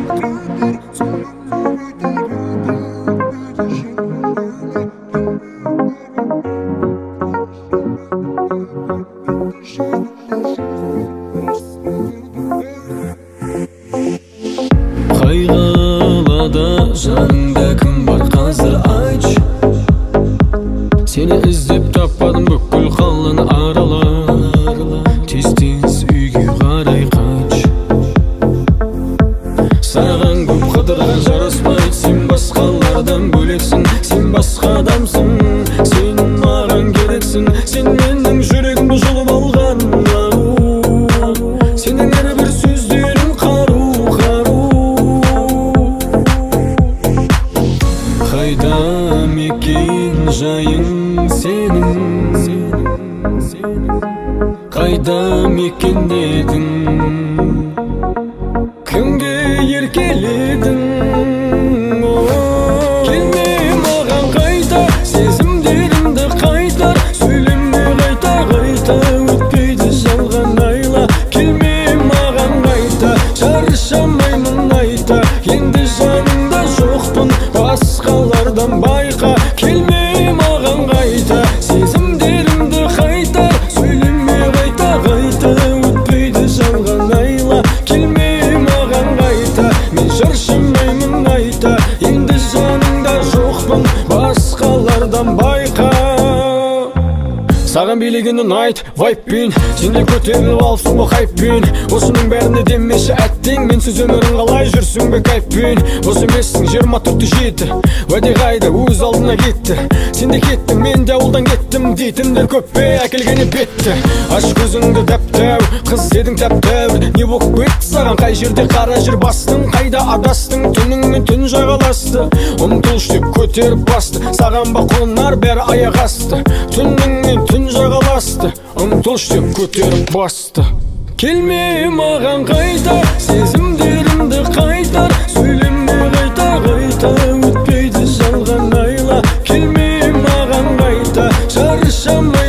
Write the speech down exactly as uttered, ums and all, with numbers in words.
Қайғылада жаныңда кім бар қазір айтшы. Сені іздеп таппадым бүкіл қаланы аралап. Тез-тез үйге қарай қайтшы. Саған көп қыдырған жараспайды, сен басқалардан бөлексің. Сен басқа адамсың, сен маған керексің. Сен менің жүрегімді жұлып алған ару. Сенің әрбір сөздерің қару, қару. Қайда мекен жайың сенің? Қайда мекендедің? Кімге еркеледің? Келме маған қайта, сезімдерімді қайтар. Сөйлеме қайта, қайта, өтпейді жалған айла. Келме маған қайта, шаршамаймын айта. Енді жаныңда жоқпын, басқалардан байқа. Келме маған қайта, сезімдерімді қайтар. Сөйлеме қайта, қайта, өтпейді жалған айла. Келме маған қайта, мен шаршамаймын айта. Енді жаныңда жоқпын, басқалардан байқа. Саған билегенін айт, вайппен. Сенде көтеріліп алыпсың ба хайппен. Осының бәріне демеші әттең. Менсіз өмірің қалай жүрсің бе кайфпен. Осы емессің жиырма төртте жеті. Уәде қайда өз алдына кетті. Сен де кеттің, мен де ауылдан кеттім. Дейтіндер көп пе, әкелгені бетті. Аш көзіңді дәп-дәу, қыз едің тәп-тәу. Не болып кетті саған, қай жерде қара жер бастың? Қайда адастың, түніңмен түн жағаласты. Ұмтылш деп көтеріп басты. Саған ба қонар бәрі аяқ асты. Түніңмен түн жағаласты, ұмтылш деп көтеріп басты. Келме маған қайта, сезімдерімді қайтар. Сөйлеме қайта, қайта, өтпейді жалған айла. Келме маған қайта, шаршама